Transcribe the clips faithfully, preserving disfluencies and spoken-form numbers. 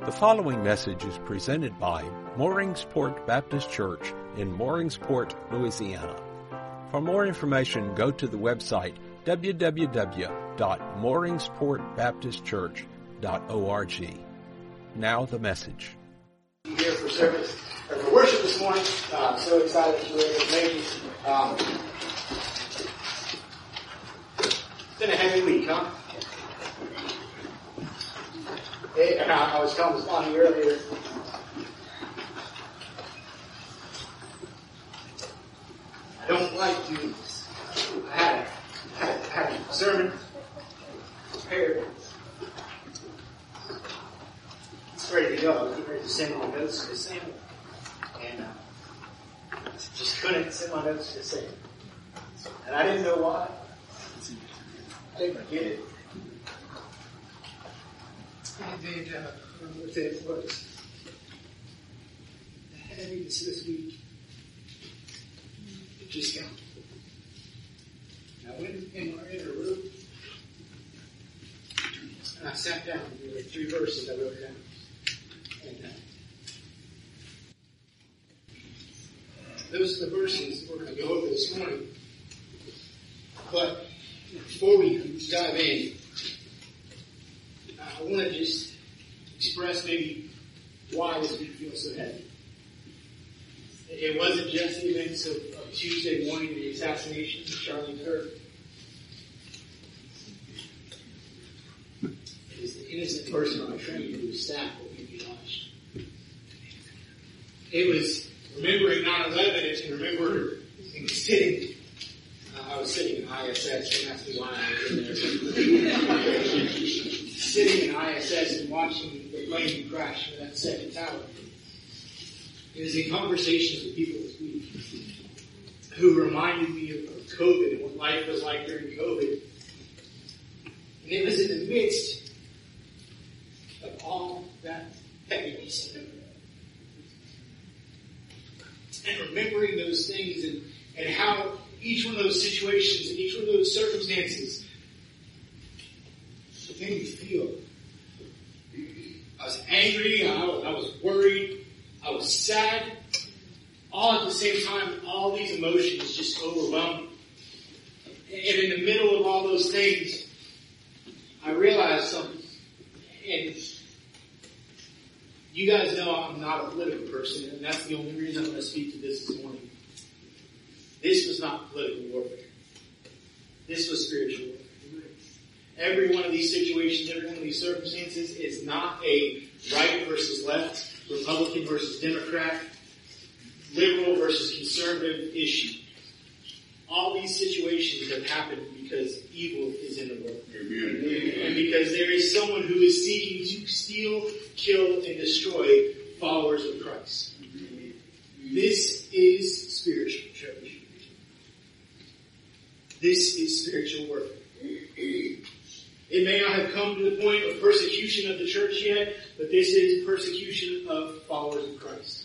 The following message is presented by Mooringsport Baptist Church in Mooringsport, Louisiana. For more information, go to the website w w w dot mooringsport baptist church dot org. Now the message. Here for service, or for worship this morning. Uh, I'm so excited that you were able to make it. Um, it's been a heavy week, huh? Hey, I, I was telling Bonnie earlier. I don't like doing this. I had, I had, I had a sermon prepared. It's ready to go. I was getting ready to send my notes to Sam. And uh, just couldn't send my notes to Sam. And I didn't know why. I didn't get it. And then, uh, what it was, the heaviness this week, it just got. I went in my inner room, and I sat down, and there were three verses I wrote down. And uh, those are the verses we're going to go over this morning. But before we dive in, I want to just express maybe why this week feels so heavy. It wasn't just the events of, of Tuesday morning, the assassination of Charlie Kirk. It was the innocent person on a train who was stabbed while being launched. It was remembering nine eleven and remember and sitting. Uh, I was sitting in I S S, and that's why I was in there. Sitting in I S S and watching the plane crash into that second tower. It was in conversations with people this week who reminded me of, of COVID and what life was like during COVID. And it was in the midst of all that heaviness. And remembering those things and, and how each one of those situations and each one of those circumstances made me feel. I was angry, I was, I was worried, I was sad. All at the same time, all these emotions just overwhelmed me. And in the middle of all those things, I realized something. And you guys know I'm not a political person, and that's the only reason I'm going to speak to this this morning. This was not political warfare. This was spiritual warfare. Every one of these situations, every one of these circumstances is not a right versus left, Republican versus Democrat, liberal versus conservative issue. All these situations have happened because evil is in the world. Amen. And because there is someone who is seeking to steal, kill, and destroy followers of Christ. Amen. This is spiritual, church. This is spiritual warfare. It may not have come to the point of persecution of the church yet, but this is persecution of followers of Christ.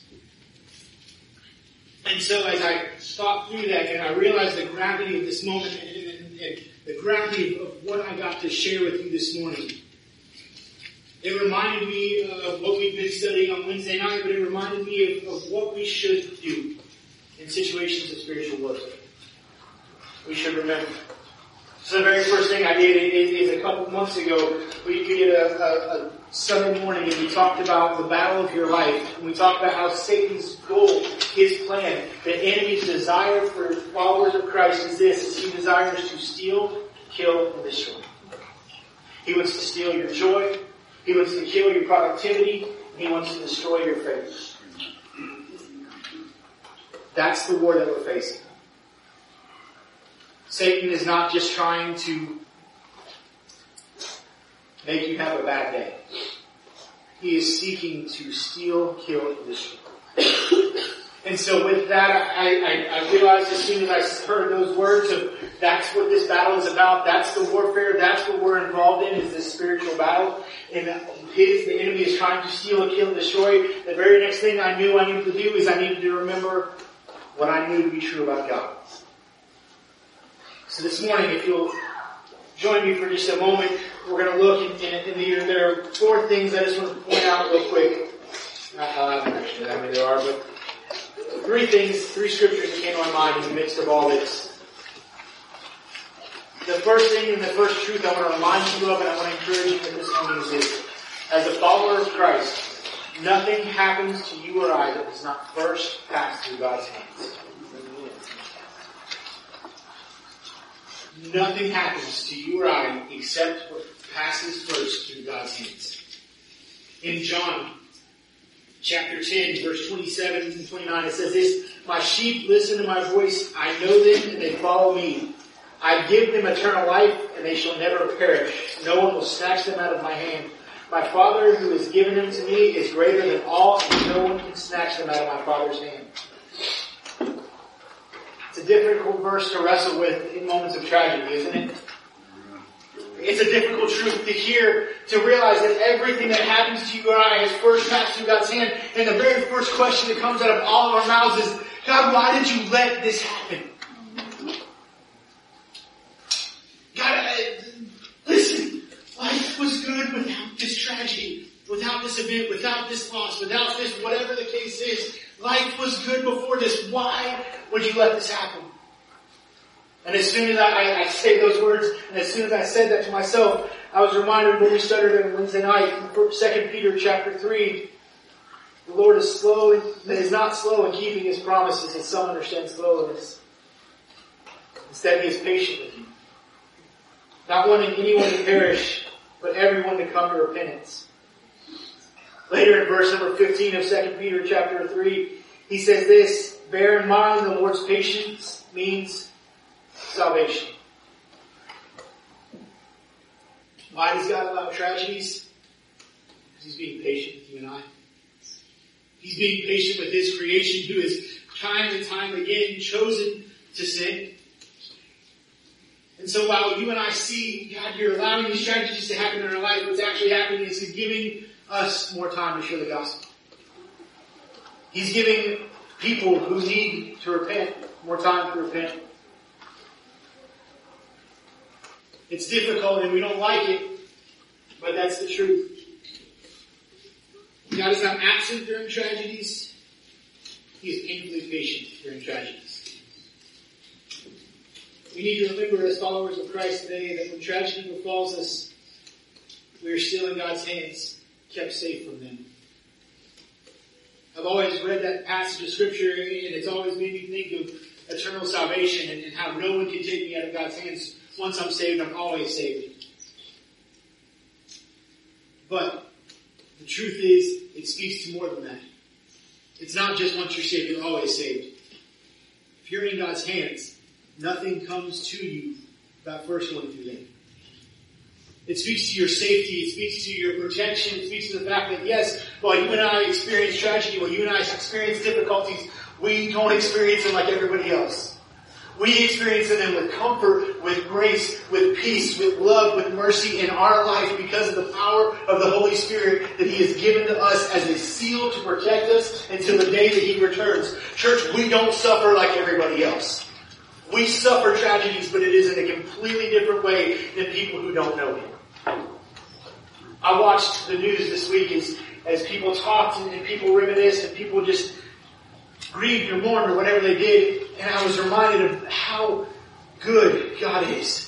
And so as I thought through that and I realized the gravity of this moment and, and, and the gravity of what I got to share with you this morning, it reminded me of what we've been studying on Wednesday night, but it reminded me of, of what we should do in situations of spiritual warfare. We should remember. So the very first thing I did is, is a couple months ago, we did a, a, a Sunday morning and we talked about the battle of your life. And we talked about how Satan's goal, his plan, the enemy's desire for followers of Christ is this, is he desires to steal, kill, and destroy. He wants to steal your joy. He wants to kill your productivity. He wants to destroy your faith. That's the war that we're facing. Satan is not just trying to make you have a bad day. He is seeking to steal, kill, and destroy. And so with that, I, I, I realized as soon as I heard those words of that's what this battle is about, that's the warfare, that's what we're involved in, is this spiritual battle. And his, the enemy is trying to steal, kill, and destroy. The very next thing I knew I needed to do is I needed to remember what I knew to be true about God. So this morning, if you'll join me for just a moment, we're going to look in, in, in the, there are four things I just want to point out real quick. Uh, I don't actually know how many there are, but three things, three scriptures that came to my mind in the midst of all this. The first thing and the first truth I want to remind you of, and I want to encourage you in this morning, is this. As a follower of Christ, nothing happens to you or I that does not first pass through God's hands. Nothing happens to you or I except what passes first through God's hands. In John chapter ten, verse twenty-seven and twenty-nine, it says this, "My sheep listen to my voice. I know them and they follow me. I give them eternal life, and they shall never perish. No one will snatch them out of my hand. My Father who has given them to me is greater than all, and no one can snatch them out of my Father's hand." It's a difficult verse to wrestle with in moments of tragedy, isn't it? It's a difficult truth to hear, to realize that everything that happens to you or I has first passed through God's hand, and the very first question that comes out of all of our mouths is, God, why did you let this happen? God, I, listen, life was good without this tragedy, without this event, without this loss, without this, whatever the case is. Life was good before this. Why would you let this happen? And as soon as I, I, I say those words, and as soon as I said that to myself, I was reminded when we started on Wednesday night, in Second Peter chapter three, the Lord is slow, is not slow in keeping His promises, as some understand slowness. Instead, He is patient with you, not wanting anyone to perish, but everyone to come to repentance. Later in verse number fifteen of Second Peter chapter three, he says this, "Bear in mind the Lord's patience means salvation." Why does God allow tragedies? Because He's being patient with you and I. He's being patient with His creation, who has time and time again chosen to sin. And so while you and I see, God, you're allowing these tragedies to happen in our life, what's actually happening is He's giving us more time to share the gospel. He's giving people who need to repent more time to repent. It's difficult and we don't like it, but that's the truth. God is not absent during tragedies. He is painfully patient during tragedies. We need to remember as followers of Christ today that when tragedy befalls us, we are still in God's hands, kept safe from them. I've always read that passage of Scripture, and it's always made me think of eternal salvation and, and how no one can take me out of God's hands. Once I'm saved, I'm always saved. But the truth is, it speaks to more than that. It's not just once you're saved, you're always saved. If you're in God's hands, nothing comes to you without first going through them. It speaks to your safety. It speaks to your protection. It speaks to the fact that, yes, while you and I experience tragedy, while you and I experience difficulties, we don't experience them like everybody else. We experience them with comfort, with grace, with peace, with love, with mercy in our life because of the power of the Holy Spirit that He has given to us as a seal to protect us until the day that He returns. Church, we don't suffer like everybody else. We suffer tragedies, but it is in a completely different way than people who don't know Him. I watched the news this week as, as people talked and, and people reminisced and people just grieved or mourned or whatever they did. And I was reminded of how good God is.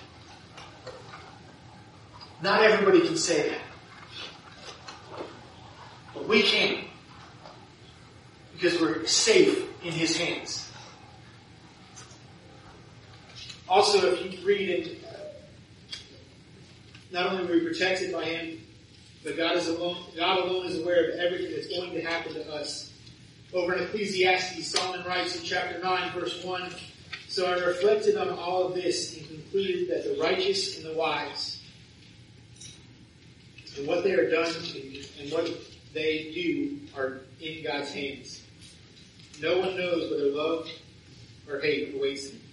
Not everybody can say that. But we can. Because we're safe in His hands. Also, if you read it, not only are we protected by Him, but God is alone, God alone is aware of everything that's going to happen to us. Over in Ecclesiastes, Solomon writes in chapter nine, verse one, "So I reflected on all of this and concluded that the righteous and the wise, and what they are done and what they do are in God's hands. No one knows whether love or hate awaits them."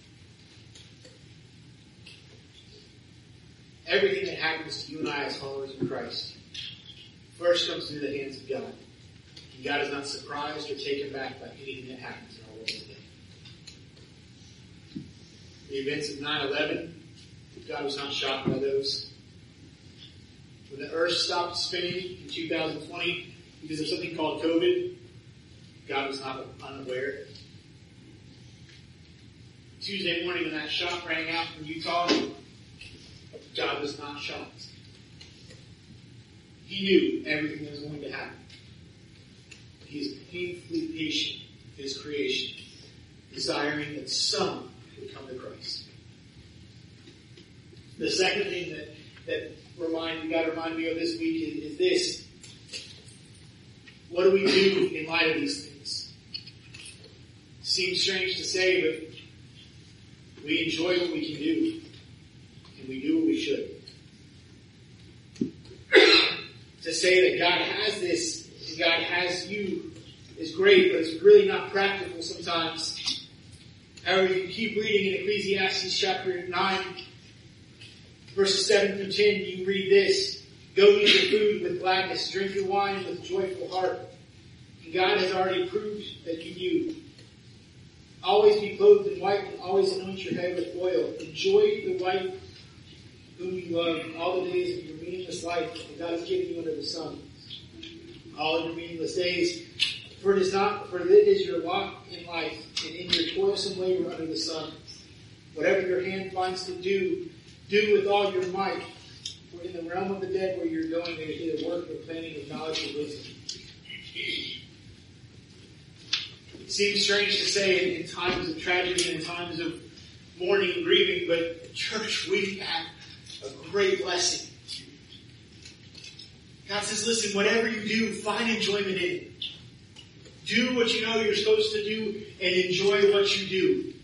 Everything that happens to you and I as followers of Christ first comes through the hands of God. And God is not surprised or taken back by anything that happens in our world today. The events of nine eleven, God was not shocked by those. When the earth stopped spinning in two thousand twenty because of something called COVID, God was not unaware. Tuesday morning when that shot rang out from Utah, God was not shocked. He knew everything that was going to happen. He is painfully patient with his creation, desiring that some would come to Christ. The second thing that, that remind, God reminded me of this week is, is this. What do we do in light of these things? It seems strange to say, but we enjoy what we can do. And we do what we should. To say that God has this, and God has you, is great, but it's really not practical sometimes. However, if you keep reading in Ecclesiastes chapter nine, verses seven through ten, you read this. Go eat your food with gladness, drink your wine with a joyful heart. And God has already proved that you knew. Always be clothed in white and always anoint your head with oil. Enjoy the wife whom you love all the days of your meaningless life that God has given you under the sun. All of your meaningless days. For it is not, for it is your lot in life and in your toilsome labor under the sun. Whatever your hand finds to do, do with all your might. For in the realm of the dead where you're going, there is neither work nor planning of knowledge or wisdom. It seems strange to say in times of tragedy and in times of mourning and grieving, but church, we have a great blessing. God says, listen, whatever you do, find enjoyment in it. Do what you know you're supposed to do and enjoy what you do.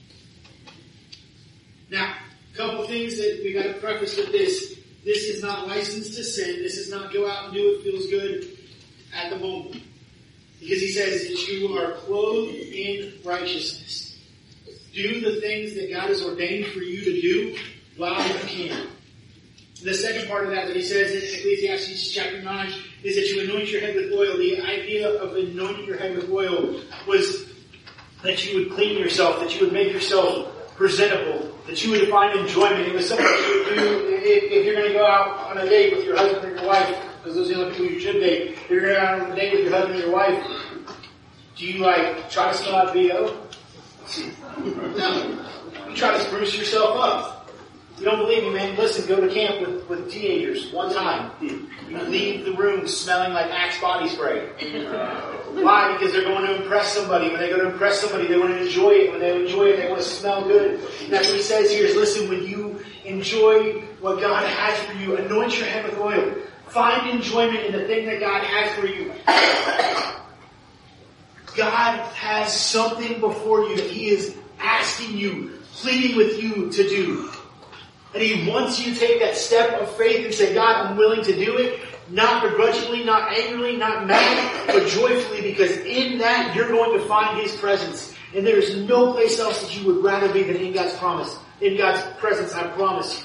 Now, a couple things that we got to preface with this. This is not license to sin. This is not go out and do what feels good at the moment. Because he says that you are clothed in righteousness. Do the things that God has ordained for you to do while you can. The second part of that that he says in Ecclesiastes chapter nine is that you anoint your head with oil. The idea of anointing your head with oil was that you would clean yourself, that you would make yourself presentable, that you would find enjoyment. It was something that you would do if, if you're going to go out on a date with your husband or your wife, because those are the only people you should date. If you're going to go out on a date with your husband or your wife, do you like try to smell out B O? No. You try to spruce yourself up. You don't believe me, man? Listen, go to camp with, with teenagers one time. You leave the room smelling like Axe body spray. Why? Because they're going to impress somebody. When they go to impress somebody, they want to enjoy it. When they enjoy it, they want to smell good. And that's what he says here is, listen, when you enjoy what God has for you, anoint your head with oil. Find enjoyment in the thing that God has for you. God has something before you that he is asking you, pleading with you to do. And he wants you to take that step of faith and say, God, I'm willing to do it. Not begrudgingly, not angrily, not mad, but joyfully, because in that you're going to find his presence. And there is no place else that you would rather be than in God's promise. In God's presence, I promise you.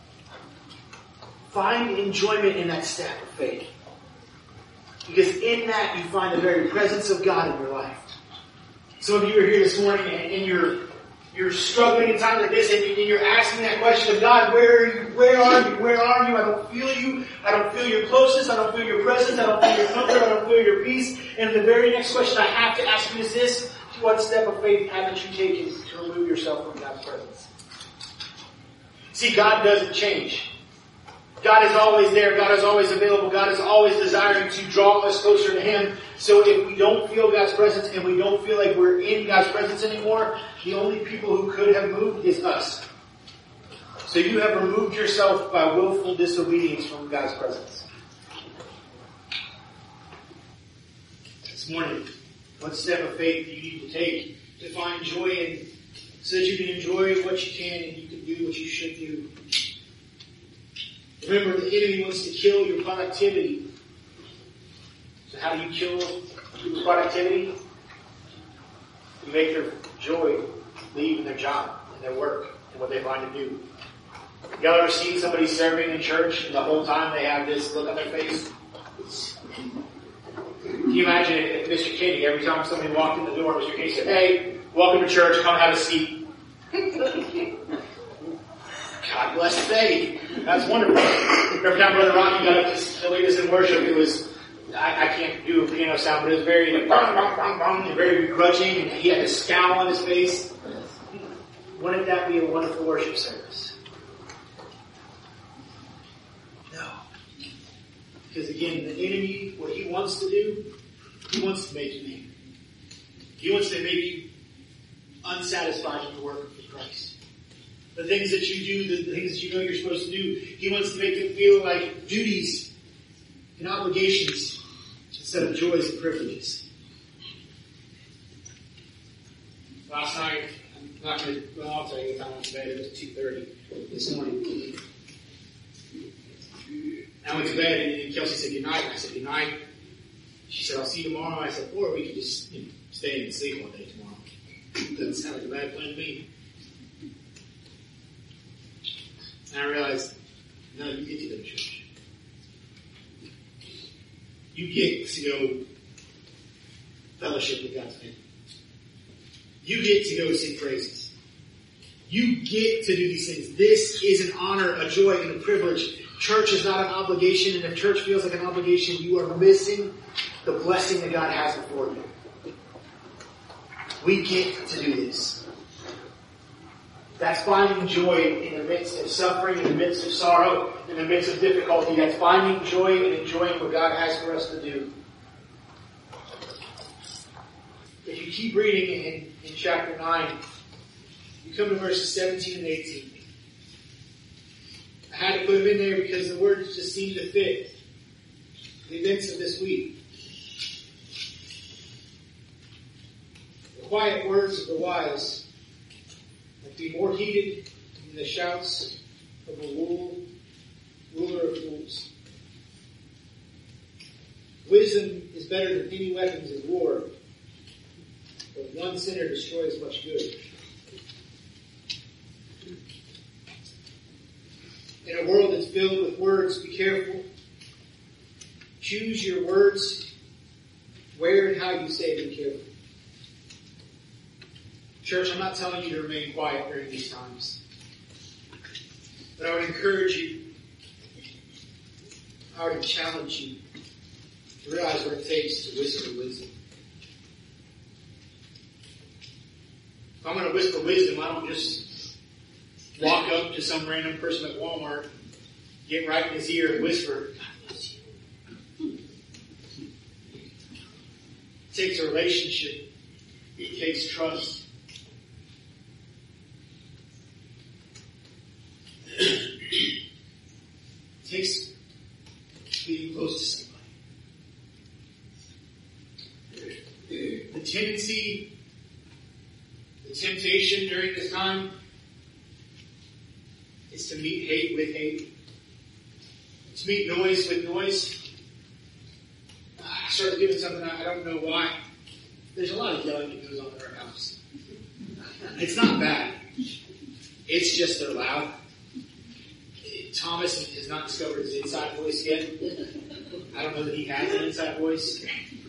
Find enjoyment in that step of faith. Because in that you find the very presence of God in your life. Some of you are here this morning and, and you're You're struggling in times like this, and you're asking that question of God, where are you? Where are you? Where are you? I don't feel you. I don't feel your closeness. I don't feel your presence. I don't feel your comfort. I don't feel your peace. And the very next question I have to ask you is this: what step of faith haven't you taken to remove yourself from God's presence? See, God doesn't change. God is always there. God is always available. God is always desiring to draw us closer to him. So if we don't feel God's presence and we don't feel like we're in God's presence anymore, the only people who could have moved is us. So you have removed yourself by willful disobedience from God's presence. This morning, what step of faith do you need to take to find joy in, so that you can enjoy what you can and you can do what you should do? Remember, the enemy wants to kill your productivity. So how do you kill people's productivity? You make their joy leave in their job, in their work, and what they find to do. Y'all ever seen somebody serving in church and the whole time they have this look on their face? Can you imagine if Mister Katie, every time somebody walked in the door, Mister Katie said, hey, welcome to church, come have a seat. God bless the day. That's wonderful. every time Brother Rocky got up to lead us in worship, it was, I, I can't do a piano sound, but it was very, like, bong, bong, bong, bong, and very begrudging, and he had a scowl on his face. Wouldn't that be a wonderful worship service? No. Because again, the enemy, what he wants to do, he wants to make you angry. He wants to make you unsatisfied in your work for Christ. The things that you do, the things that you know you're supposed to do, he wants to make them feel like duties and obligations instead of joys and privileges. Last night, I'm not going to, well, I'll tell you what time I went to bed. It was two thirty this morning. I went to bed and Kelsey said goodnight. I said goodnight. She said, I'll see you tomorrow. I said, or we could just, you know, stay in and sleep one day tomorrow. Doesn't sound like a bad plan to me. And I realized, no, you get to go to church. You get to go fellowship with God's people. You get to go sing praises. You get to do these things. This is an honor, a joy, and a privilege. Church is not an obligation, and if church feels like an obligation, you are missing the blessing that God has before you. We get to do this. That's finding joy in the midst of suffering, in the midst of sorrow, in the midst of difficulty. That's finding joy and enjoying what God has for us to do. If you keep reading in, in chapter nine, you come to verses seventeen and eighteen. I had to put them in there because the words just seem to fit the events of this week. The quiet words of the wise might be more heated than the shouts of a rule, ruler of fools. Wisdom is better than any weapons of war, but one sinner destroys much good. In a world that's filled with words, be careful. Choose your words. Where and how you say, be careful. Church, I'm not telling you to remain quiet during these times. But I would encourage you, I would challenge you to realize what it takes to whisper wisdom. If I'm going to whisper wisdom, I don't just walk up to some random person at Walmart, get right in his ear and whisper, God bless you. It takes a relationship. It takes trust. It takes being close to somebody. The tendency, the temptation during this time is to meet hate with hate. To meet noise with noise. I started doing something I don't know why. There's a lot of yelling that goes on in our house. It's not bad. It's just they're loud. Thomas has not discovered his inside voice yet. I don't know that he has an inside voice.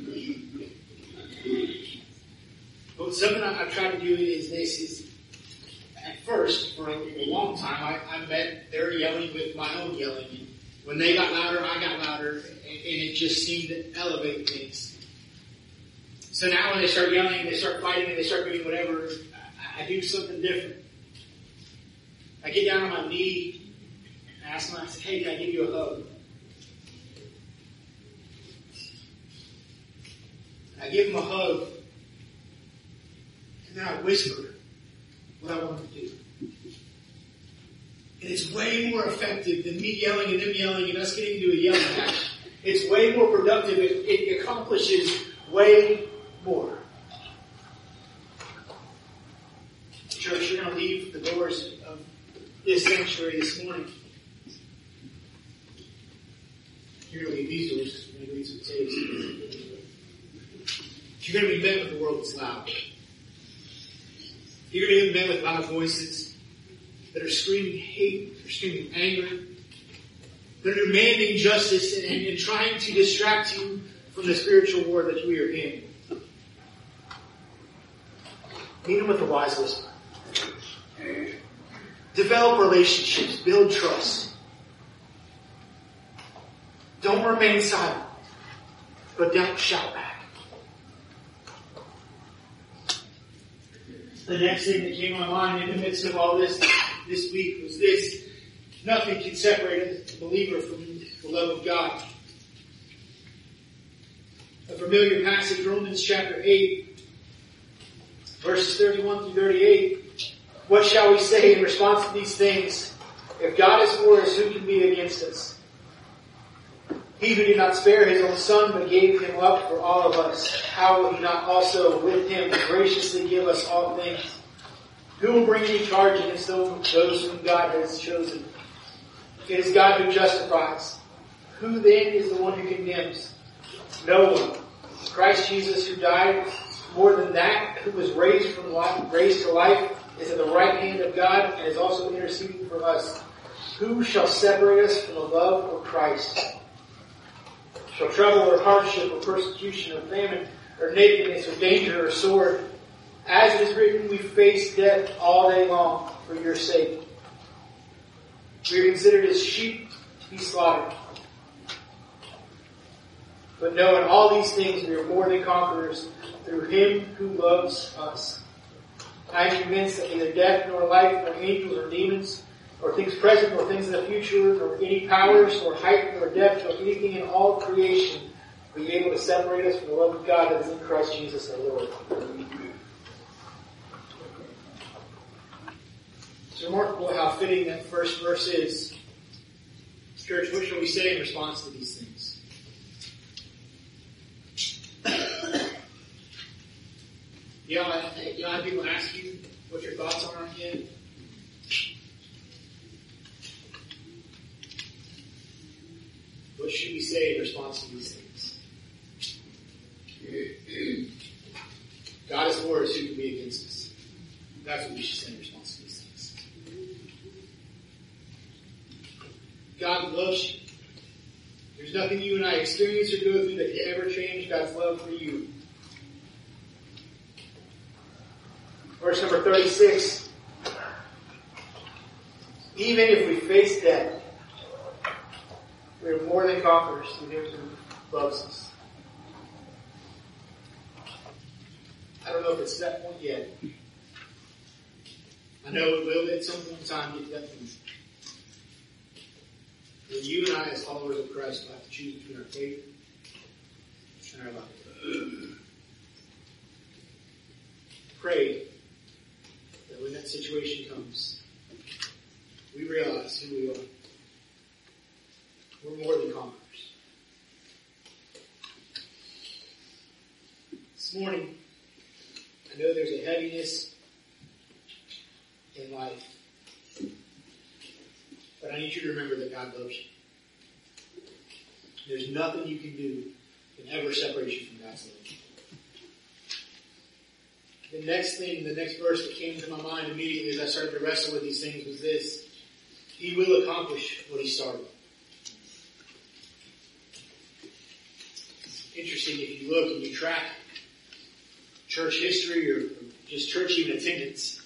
But something I've tried to do is this is, at first, for a, a long time, I, I met their yelling with my own yelling. And when they got louder, I got louder, and, and it just seemed to elevate things. So now when they start yelling, and they start fighting, and they start doing whatever, I, I do something different. I get down on my knee, and I ask them, I said, hey, can I give you a hug? I give them a hug, and then I whisper what I want them to do. And it's way more effective than me yelling and them yelling and us getting into a yelling match. It's way more productive. It, it accomplishes way more. Church, you're going to leave the doors of this sanctuary this morning. You're going to leave these doors because we're going to leave some tapes. You're going to be met with the world that's loud. You're going to be met with loud voices that are screaming hate, that are screaming anger, that are demanding justice and, and trying to distract you from the spiritual war that we are in. Meet them with a wise whisper. Develop relationships. Build trust. Don't remain silent, but don't shout back. The next thing that came to my mind in the midst of all this this week was this. Nothing can separate a believer from the love of God. A familiar passage, Romans chapter eight, verses thirty-one through thirty-eight. What shall we say in response to these things? If God is for us, who can be against us? He who did not spare his own son, but gave him up for all of us, how will he not also with him graciously give us all things? Who will bring any charge against those whom God has chosen? It is God who justifies. Who then is the one who condemns? No one. Christ Jesus, who died, more than that, who was raised from life, raised to life, is at the right hand of God and is also interceding for us. Who shall separate us from the love of Christ? Shall trouble or hardship or persecution or famine or nakedness or danger or sword? As it is written, we face death all day long for your sake. We are considered as sheep to be slaughtered. But no, in all these things we are more than conquerors through Him who loves us. I am convinced that neither death nor life nor angels or demons or things present nor things in the future nor any powers nor height nor depth nor anything in all creation will be able to separate us from the love of God that is in Christ Jesus our Lord. It's remarkable how fitting that first verse is. Church, what shall we say in response to these things? You know, I, you know, I have people ask you what your thoughts are on it. What should we say in response to these things? God is for us, who can be against us? That's what we should say in response to these things. God loves you. There's nothing you and I experience or go through that can ever change God's love for you. Verse number thirty-six. Even if we face death, we are more than conquerors through Him who loves us. I don't know if it's that point yet. I know it will at some point in time get to that point. But you and I, as followers of Christ, will have to choose between our faith and our life. Pray that when that situation comes, we realize who we are. We're more than conquerors. This morning, I know there's a heaviness in life. But I need you to remember that God loves you. There's nothing you can do that can ever separate you from God's love. The next thing, the next verse that came to my mind immediately as I started to wrestle with these things was this. He will accomplish what He started. Interesting, if you look and you track church history or just church even attendance.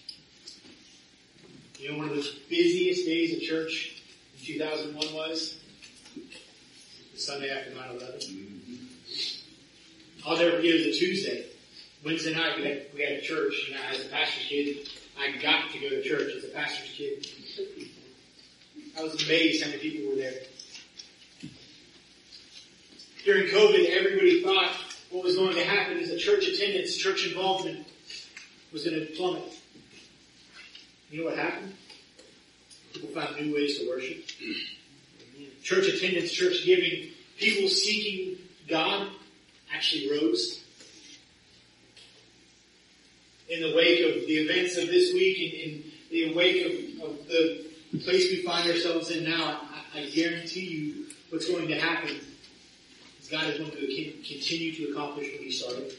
You know, one of the busiest days of church in two thousand one was the Sunday after nine eleven. I'll never forget, it was a Tuesday. Wednesday night we had, we had a church. You know, as a pastor's kid, I got to go to church as a pastor's kid. I was amazed how many people were there. During COVID, everybody thought what was going to happen is that church attendance, church involvement was going to plummet. You know what happened? People found new ways to worship. Church attendance, church giving, people seeking God actually rose. In the wake of the events of this week, in, in the wake of, of the place we find ourselves in now, I, I guarantee you what's going to happen is God is going to continue to accomplish what He started.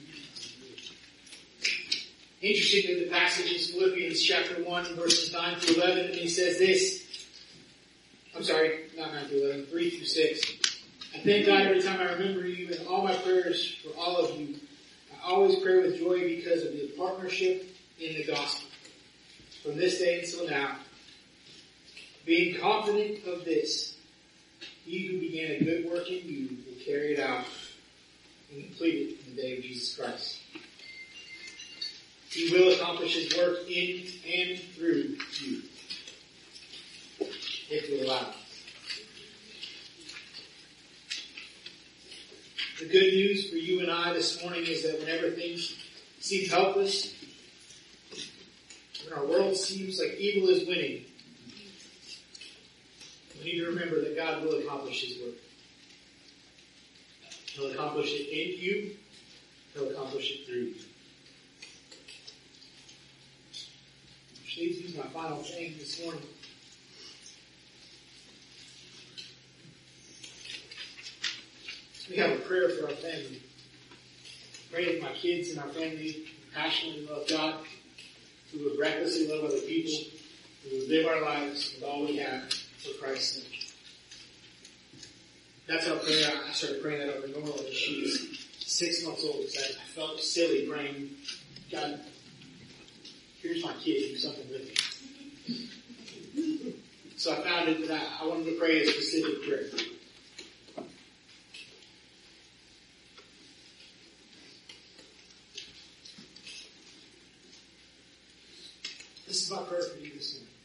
Interesting in the passage is Philippians chapter one, verses nine through eleven, and he says this. I'm sorry, not nine through eleven, three through six. I thank God every time I remember you in all my prayers for all of you. I always pray with joy because of the partnership in the gospel. From this day until now, being confident of this, He who began a good work in you will carry it out and complete it in the day of Jesus Christ. He will accomplish his work in and through you, if you allow it. The good news for you and I this morning is that whenever things seem helpless, when our world seems like evil is winning, we need to remember that God will accomplish his work. He'll accomplish it in you. He'll accomplish it through you. Which leads me to my final thing this morning. We have a prayer for our family. Pray that my kids and our family passionately love God, who would recklessly love other people, who would live our lives with all we have for Christ's sake. That's our prayer. I started praying that over Nora when she was six months old. So I felt silly praying, God, here's my kid, do something with me. So I found it that I, I wanted to pray a specific prayer. This is my prayer for you this morning.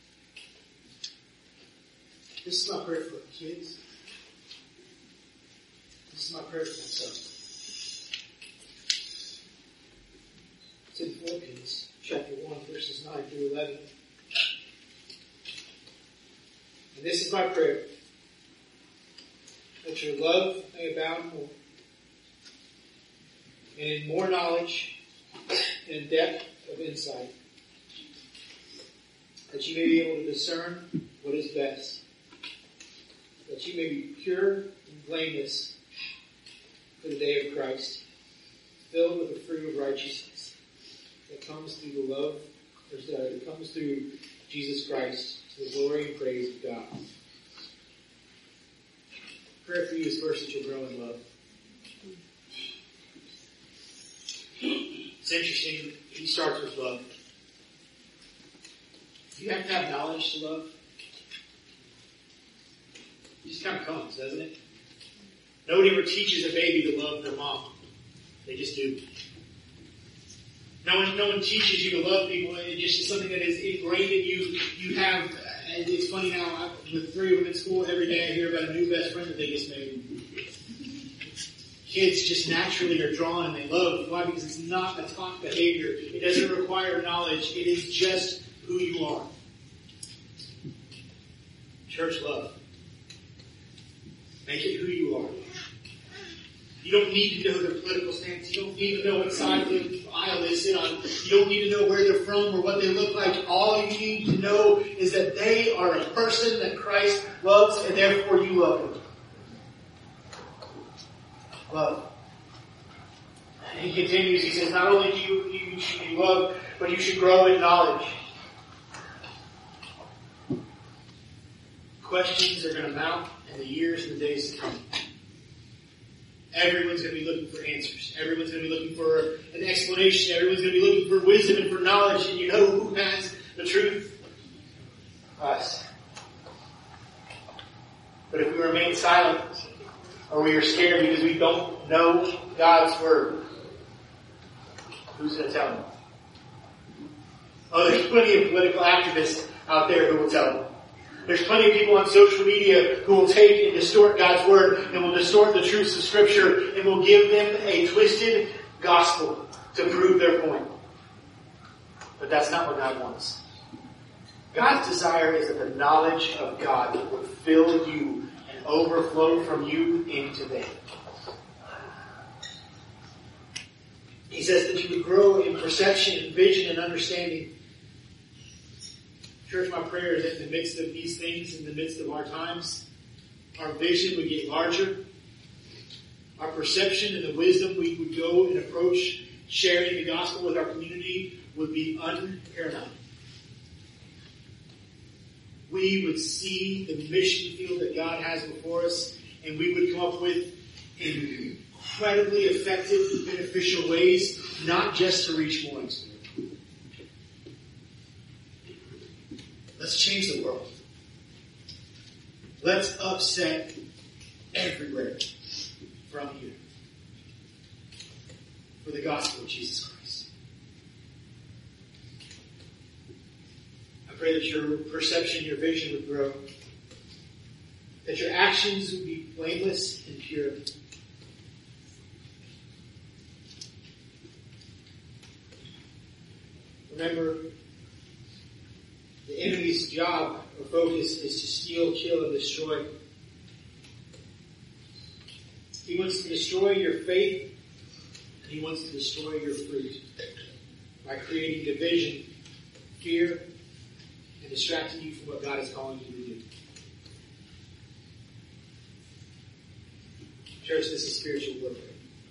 This is my prayer for our kids. This is my prayer for myself. It's in Philippians chapter one, verses nine through eleven. And this is my prayer, that your love may abound more, and in more knowledge and depth of insight, that you may be able to discern what is best, that you may be pure and blameless for the day of Christ, filled with the fruit of righteousness that comes through the love, or that comes through Jesus Christ, to the glory and praise of God. Prayer for you is first that you'll grow in love. It's interesting, he starts with love. You have to have knowledge to love. It just kind of comes, doesn't it? Nobody ever teaches a baby to love their mom. They just do. No one, no one teaches you to love people. It just is something that is ingrained in you. You have, and it's funny now, I, with three of them in school, every day I hear about a new best friend that they just made. Kids just naturally are drawn and they love. Why? Because it's not a taught behavior. It doesn't require knowledge. It is just who you are. Church love. Make it who you are. You don't need to know their political stance. You don't need to know what side of the aisle they sit on. You don't need to know where they're from or what they look like. All you need to know is that they are a person that Christ loves, and therefore you love him. Love. And he continues, he says, not only do you, you should be loved, but you should grow in knowledge. Questions are going to mount in the years and the days to come. Everyone's going to be looking for answers. Everyone's going to be looking for an explanation. Everyone's going to be looking for wisdom and for knowledge. And you know who has the truth? Us. But if we remain silent, or we are scared because we don't know God's Word, who's going to tell them? Oh, there's plenty of political activists out there who will tell them. There's plenty of people on social media who will take and distort God's Word and will distort the truths of Scripture and will give them a twisted gospel to prove their point. But that's not what God wants. God's desire is that the knowledge of God would fill you and overflow from you into them. He says that you would grow in perception and vision and understanding. Church, my prayer is that in the midst of these things, in the midst of our times, our vision would get larger. Our perception and the wisdom we would go and approach sharing the gospel with our community would be unparalleled. We would see the mission field that God has before us, and we would come up with incredibly effective, beneficial ways, not just to reach Morningstar. Let's change the world. Let's upset everywhere from here for the gospel of Jesus Christ. I pray that your perception, your vision would grow, that your actions would be blameless and pure. Remember, the enemy's job or focus is to steal, kill, and destroy. He wants to destroy your faith, and he wants to destroy your fruit by creating division, fear, and distracting you from what God is calling you to do. Church, this is spiritual warfare.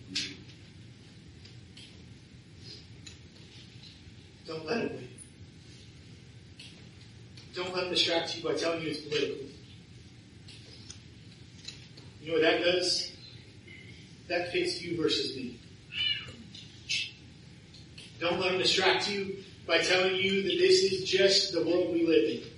Don't let it win. Don't let them distract you by telling you it's political. You know what that does? That fits you versus me. Don't let them distract you by telling you that this is just the world we live in.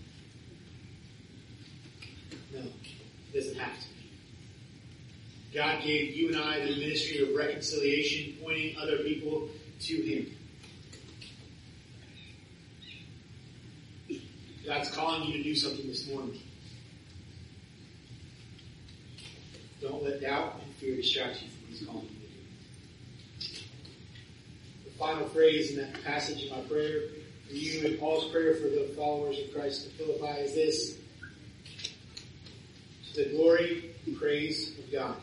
No, it doesn't have to be. God gave you and I the ministry of reconciliation, pointing other people to Him. God's calling you to do something this morning. Don't let doubt and fear distract you from what He's calling you to do. The final phrase in that passage in my prayer for you and Paul's prayer for the followers of Christ in Philippi is this: to the glory and praise of God.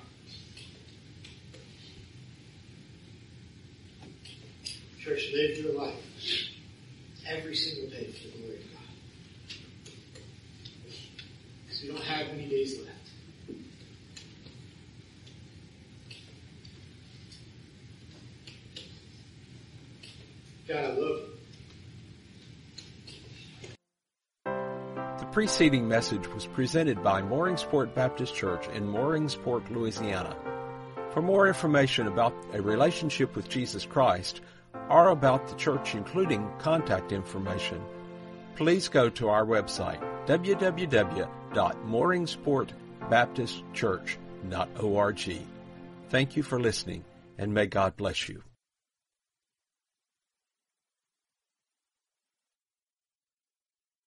Church, live your life every single day for the glory of God. We don't have many days left. God, I love you. The preceding message was presented by Mooringsport Baptist Church in Mooringsport, Louisiana. For more information about a relationship with Jesus Christ or about the church, including contact information, please go to our website, w w w dot mooringsport baptist church dot org. Thank you for listening, and may God bless you.